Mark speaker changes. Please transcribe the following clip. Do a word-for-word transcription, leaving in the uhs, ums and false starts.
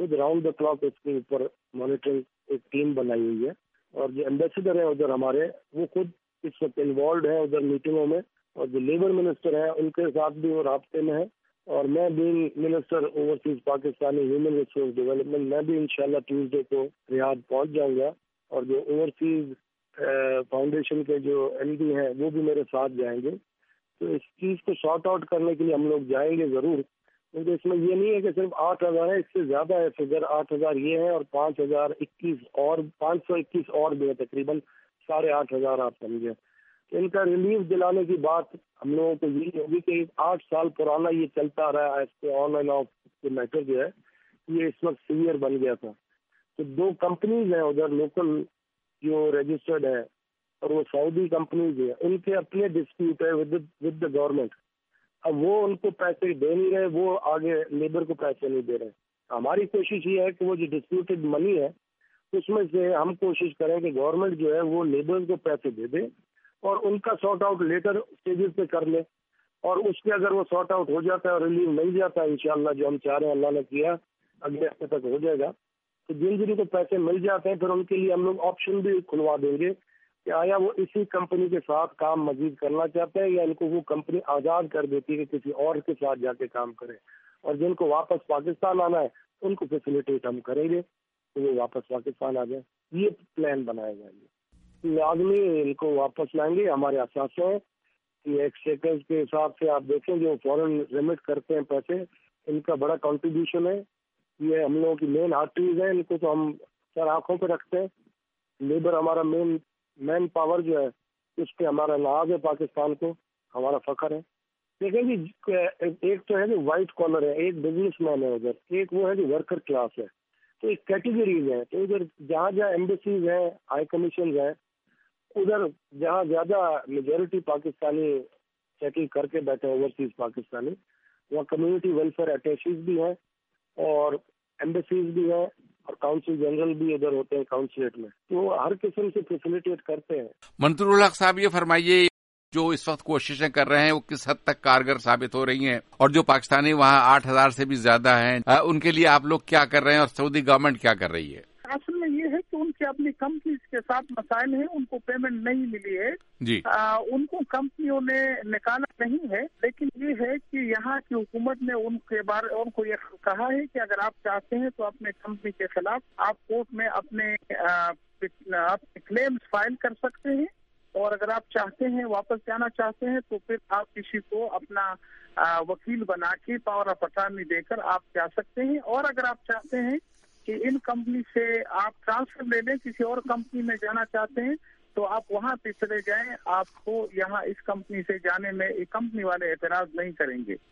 Speaker 1: خود round the clock اس کے اوپر مانیٹرنگ ایک ٹیم بنائی ہوئی ہے، اور جو ایمبیسڈر ہیں ادھر ہمارے وہ خود اس وقت انوالوڈ ہیں ادھر میٹنگوں میں، اور جو لیبر منسٹر ہیں ان کے ساتھ بھی وہ رابطے میں ہیں، اور میں بھی minister overseas Pakistani human resource development, میں بھی انشاءاللہ ٹیوزڈے کو ریاض پہنچ جاؤں گا، اور جو اوورسیز فاؤنڈیشن کے جو ایم ڈی ہیں وہ بھی میرے ساتھ جائیں گے۔ تو اس چیز کو سارٹ آؤٹ کرنے کے لیے ہم لوگ جائیں گے ضرور، کیونکہ اس میں یہ نہیں ہے کہ صرف آٹھ ہزار ہے، اس سے زیادہ ہے فگر، آٹھ ہزار یہ ہے اور پانچ ہزار اکیس اور پانچ سو اکیس اور بھی ہے، تقریباً ساڑھے آٹھ ہزار آپ سمجھیں۔ تو ان کا ریلیف دلانے کی بات ہم لوگوں کو یہی ہوگی کہ آٹھ سال پرانا یہ چلتا آ رہا ہے اس پہ آن اینڈ آف کے میٹر جو ہے یہ اس وقت سیویئر بن گیا تھا۔ تو دو کمپنیز ہیں ادھر لوکل جو رجسٹرڈ ہے اور وہ سعودی کمپنیز ہیں، ان کے اپنے ڈسپیوٹ ہے ود ود دا گورنمنٹ۔ اب وہ ان کو پیسے دے نہیں رہے، وہ آگے لیبر کو پیسے نہیں دے رہے۔ ہماری کوشش یہ ہے کہ وہ جو ڈسپیوٹڈ منی ہے اس میں سے ہم کوشش کریں کہ گورنمنٹ جو ہے وہ لیبر کو پیسے دے دے اور ان کا سارٹ آؤٹ لیٹر اسٹیجز پہ کر لے، اور اس پہ اگر وہ سارٹ آؤٹ ہو جاتا ہے اور ریلیف مل جاتا ہے انشاءاللہ جو ہم چاہ رہے ہیں اللہ نے کیا اگلے ہفتے تک ہو جائے گا، تو جن جن کو پیسے مل جاتے ہیں پھر ان کے لیے ہم لوگ آپشن بھی کھلوا دیں گے کہ آیا وہ اسی کمپنی کے ساتھ کام مزید کرنا چاہتے ہیں یا ان کو وہ کمپنی آزاد کر دیتی ہے کہ کسی اور کے ساتھ جا کے کام کریں، اور جن کو واپس پاکستان آنا ہے ان کو فیسیلیٹیٹ ہم کریں گے کہ وہ واپس پاکستان آ جائیں۔ یہ پلان بنایا جائے گا، لازمی ان کو واپس لائیں گے۔ ہمارے اثاثے ہیں کہ ایکسچیکرز کے حساب سے آپ دیکھیں جو فورن ریمٹ کرتے ہیں پیسے، ان کا بڑا کنٹریبیوشن ہے، یہ ہم لوگوں کی مین آرٹریز ہیں، ان کو تو ہم سر آنکھوں پہ رکھتے ہیں۔ لیبر ہمارا مین مین پاور جو ہے اس پہ ہمارا ناز ہے، پاکستان کو ہمارا فخر ہے۔ دیکھیں جی، ایک تو ہے جو وائٹ کالر ہے، ایک بزنس مین ہے ادھر، ایک وہ ہے جو ورکر کلاس ہے، تو ایک کیٹیگریز ہیں۔ تو ادھر جہاں جہاں ایمبیسیز ہیں، ہائی کمیشنز ہیں، ادھر جہاں زیادہ میجورٹی پاکستانی سیٹل کر کے بیٹھے ہیں اوورسیز پاکستانی، وہاں کمیونٹی ویلفیئر اٹیچیز بھی ہیں اور ایمبیسیز بھی ہیں اور کاؤنسل جنرل بھی ادھر ہوتے ہیں کاؤنسلیٹ میں، تو ہر قسم سے فیسیلیٹیٹ کرتے ہیں۔
Speaker 2: منظور الحق صاحب، یہ فرمائیے جو اس وقت کوششیں کر رہے ہیں وہ کس حد تک کارگر ثابت ہو رہی ہیں، اور جو پاکستانی وہاں آٹھ ہزار سے بھی زیادہ ہیں ان کے لیے آپ لوگ کیا کر رہے ہیں اور سعودی گورنمنٹ کیا کر رہی ہے؟
Speaker 3: اصل میں یہ ہے کہ ان کے اپنی کمپنیز کے ساتھ مسائل ہیں، ان کو پیمنٹ نہیں ملی ہے
Speaker 2: جی،
Speaker 3: آ, ان کو کمپنیوں نے نکالا نہیں ہے، لیکن یہ ہے کہ یہاں کی حکومت نے ان کے بارے ان کو یہ کہا ہے کہ اگر آپ چاہتے ہیں تو اپنے کمپنی کے خلاف آپ کورٹ میں اپنے اپنے کلیمز فائل کر سکتے ہیں، اور اگر آپ چاہتے ہیں واپس جانا چاہتے ہیں تو پھر آپ کسی کو اپنا آ, وکیل بنا کے پاور آف اٹارنی دے کر آپ جا سکتے ہیں، اور اگر آپ چاہتے ہیں کہ ان کمپنی سے آپ ٹرانسفر لے لیں، کسی اور کمپنی میں جانا چاہتے ہیں تو آپ وہاں پہ چلے جائیں، آپ کو یہاں اس کمپنی سے جانے میں کمپنی والے اعتراض نہیں کریں گے۔